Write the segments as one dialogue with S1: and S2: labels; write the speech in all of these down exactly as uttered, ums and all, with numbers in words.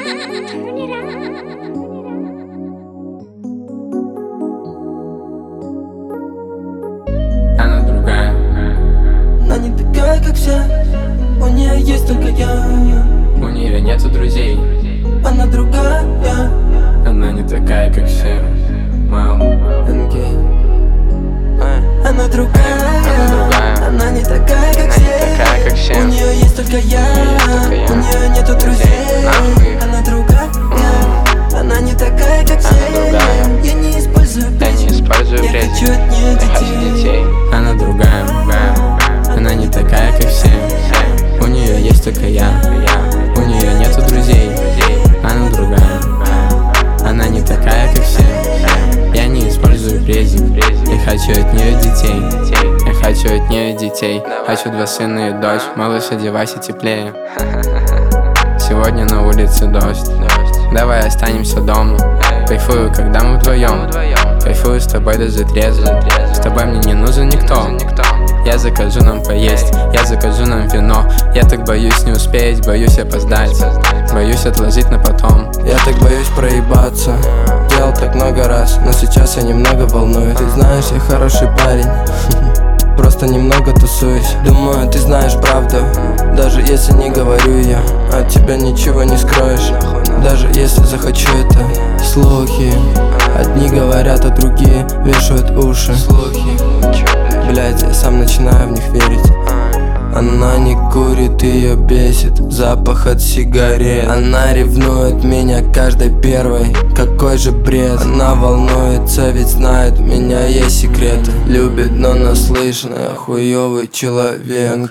S1: Она другая,
S2: Она не такая, как все. У нее есть только я.
S1: у нее нету друзей.
S2: Она другая.
S1: Она не такая, как все. Мам,
S2: эн кей. Она другая.
S1: Она другая.
S2: Она не такая, как
S1: Она
S2: все.
S1: не такая, как все.
S2: У нее есть только я.
S1: только я.
S2: У нее нету друзей.
S1: Нахуй.
S2: Она другая. Она не такая, как все.
S1: другая.
S2: Я не использую
S1: я не
S2: призм.
S1: использую
S2: Я
S1: призм.
S2: хочу от нее
S1: Я хочу детей. Она другая, она не такая, как все. У нее есть только я, у нее нету друзей. Она другая, она не такая, как все. Я не использую презик, я хочу от нее детей. Я хочу от нее детей. Хочу два сына и дочь. Малыш, одевайся теплее. Сегодня на улице дождь. Давай останемся дома. Кайфую, когда мы вдвоем. Кайфую с тобой даже трезво. С тобой мне не нужен никто. Я закажу нам поесть, я закажу нам вино. Я так боюсь не успеть, боюсь опоздать. Боюсь отложить на потом.
S2: Я так боюсь проебаться. Делал так много раз, но сейчас я немного волнуюсь. Ты знаешь, я хороший парень. Просто немного тусуюсь. Думаю, ты знаешь правду. Даже если не говорю я, от тебя ничего не скроешь. Даже если захочу это. Слухи. Одни говорят, а другие вешают уши. Блять, я сам начинаю в них верить. Она не курит, ее бесит запах от сигарет. Она ревнует меня каждой первой. Какой же бред. Она волнуется, ведь знает, у меня есть секреты. Любит, но наслышанная, хуёвый человек.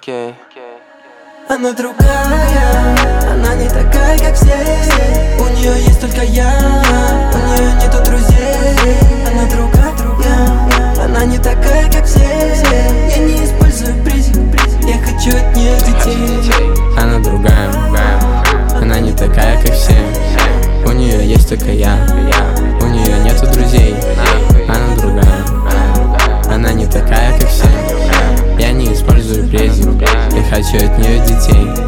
S2: Она другая, она не такая, как все. У нее есть только я, у нее нету друзей. Она другая, другая, она не такая, как все. Я не использую призик, я хочу от нее детей.
S1: Она другая, она не такая, как все. У нее есть только я, у нее нету друзей. Она другая, она не такая, как все. Я не использую презик, я хочу от нее детей.